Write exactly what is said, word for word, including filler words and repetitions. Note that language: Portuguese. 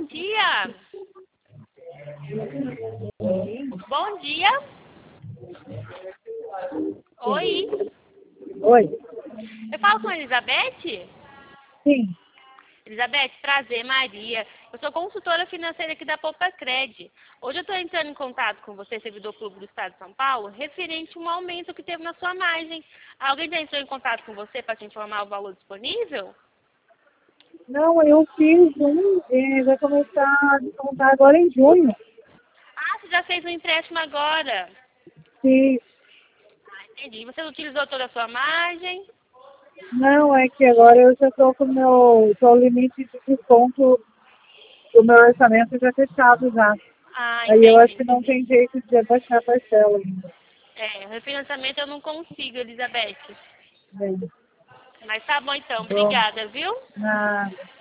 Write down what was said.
bom dia. Bom dia. Oi. Oi. Eu falo com a Elizabeth? Sim. Elizabeth, prazer, Maria. Eu sou consultora financeira aqui da Poupa Cred. Hoje eu estou entrando em contato com você, servidor público do Estado de São Paulo, referente a um aumento que teve na sua margem. Alguém já entrou em contato com você para te informar o valor disponível? Não, eu fiz um e vai começar a descontar agora em junho. Ah, você já fez um empréstimo agora. Sim. Ah, entendi. Você utilizou toda a sua margem? Não, é que agora eu já estou com o meu com o limite de desconto do meu orçamento já fechado já. Ah, Aí eu acho entendi. que não tem jeito de abaixar a parcela ainda. É, refinanciamento eu não consigo, Elizabeth. Bem, Mas tá bom então, bom, obrigada, viu? nada.